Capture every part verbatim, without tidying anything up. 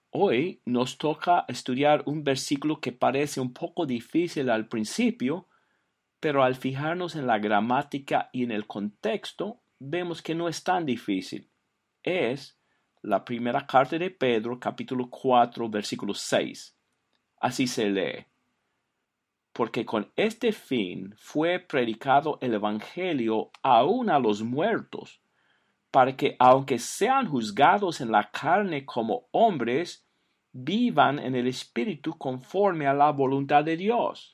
Hoy nos toca estudiar un versículo que parece un poco difícil al principio, pero al fijarnos en la gramática y en el contexto, vemos que no es tan difícil. Es la primera carta de Pedro, capítulo cuatro, versículo seis. Así se lee. Porque con este fin fue predicado el Evangelio aún a los muertos, para que aunque sean juzgados en la carne como hombres, vivan en el Espíritu conforme a la voluntad de Dios.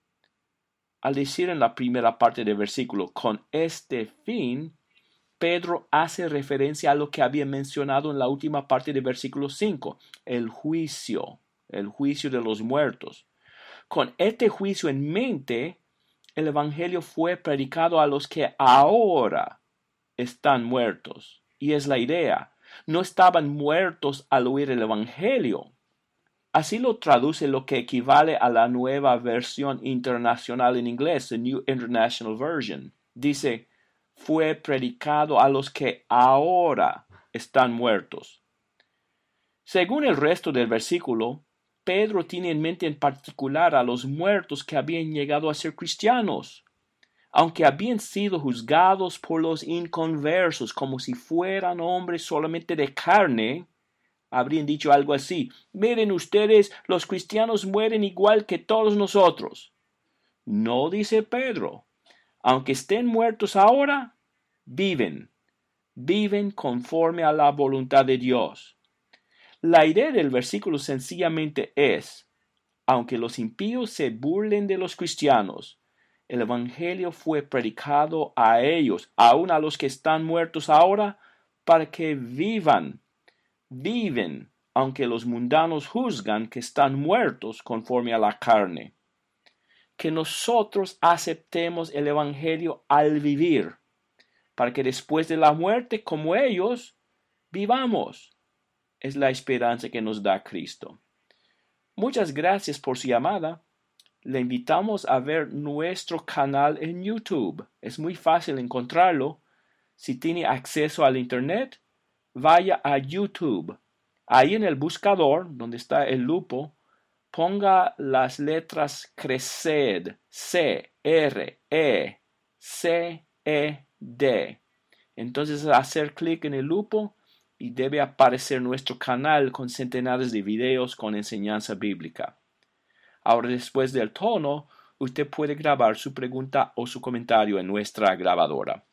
Al decir en la primera parte del versículo, con este fin, Pedro hace referencia a lo que había mencionado en la última parte del versículo cinco, el juicio, el juicio de los muertos. Con este juicio en mente, el Evangelio fue predicado a los que ahora están muertos. Y es la idea. No estaban muertos al oír el Evangelio. Así lo traduce lo que equivale a la nueva versión internacional en inglés, the New International Version. Dice, fue predicado a los que ahora están muertos. Según el resto del versículo, Pedro tiene en mente en particular a los muertos que habían llegado a ser cristianos, aunque habían sido juzgados por los inconversos como si fueran hombres solamente de carne. Habrían dicho algo así: miren ustedes, los cristianos mueren igual que todos nosotros. No, dice Pedro, aunque estén muertos ahora, viven, viven conforme a la voluntad de Dios. La idea del versículo sencillamente es, aunque los impíos se burlen de los cristianos, el Evangelio fue predicado a ellos, aun a los que están muertos ahora, para que vivan, viven, aunque los mundanos juzgan que están muertos conforme a la carne. Que nosotros aceptemos el Evangelio al vivir, para que después de la muerte, como ellos, vivamos. Es la esperanza que nos da Cristo. Muchas gracias por su llamada. Le invitamos a ver nuestro canal en YouTube. Es muy fácil encontrarlo. Si tiene acceso al Internet, vaya a YouTube. Ahí en el buscador, donde está el lupo, ponga las letras CRECED, C R E C E D. Entonces, hacer clic en el lupo y debe aparecer nuestro canal con centenares de videos con enseñanza bíblica. Ahora, después del tono, usted puede grabar su pregunta o su comentario en nuestra grabadora.